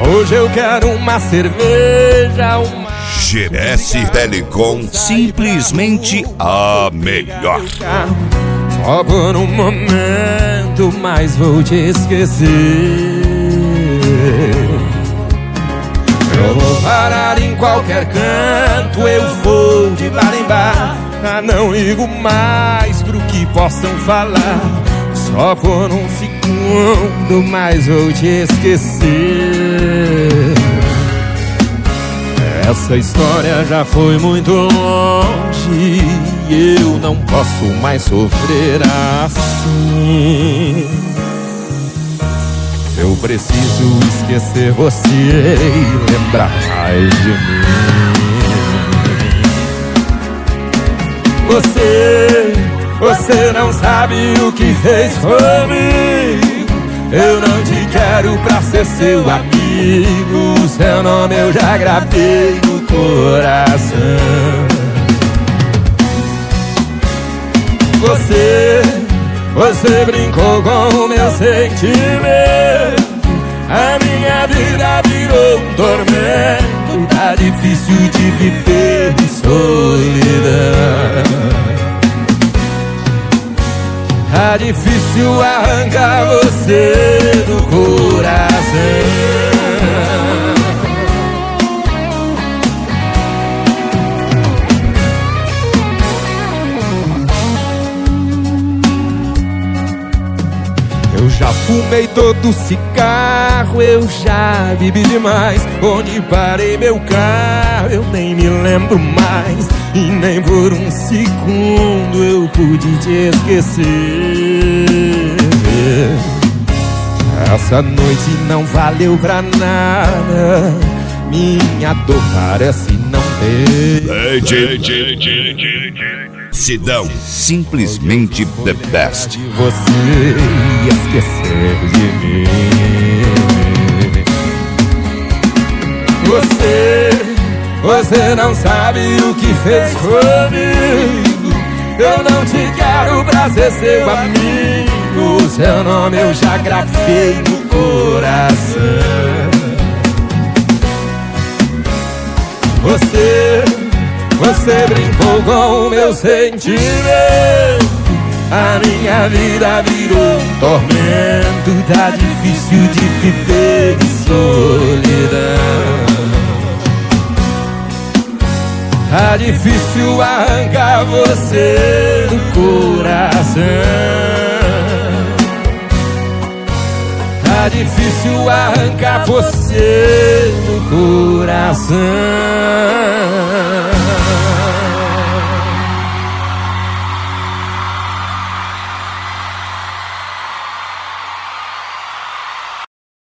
Hoje eu quero uma cerveja, uma GS Telecom, simplesmente a melhor. Só por um momento, mas vou te esquecer. Eu vou parar em qualquer canto, eu vou de bar em bar. Não ligo mais pro que possam falar. Só por um segundo, mas vou te esquecer. Essa história já foi muito longe e eu não posso mais sofrer assim. Eu preciso esquecer você e lembrar mais de mim. Você não sabe o que fez comigo. Eu não te quero pra ser seu amigo. Seu nome eu já gravei no coração. Você brincou com o meu sentimento. A minha vida virou um tormento. Tá difícil de viver em solidão. Tá difícil arrancar você do coração. Eu já fumei todo cigarro, eu já bebi demais. Onde parei meu carro eu nem me lembro mais. E nem por um segundo eu pude te esquecer. Essa noite não valeu pra nada. Minha dor parece não ter. Sidão, simplesmente the best. Você esquecer de mim. Você não sabe o que fez comigo. Eu não te quero pra ser seu amigo. Seu nome eu já gravei no coração. Você brincou com o meu sentimento. A minha vida virou um tormento. Tá difícil de viver em solidão. Tá difícil arrancar você do coração. Tá difícil arrancar você do coração.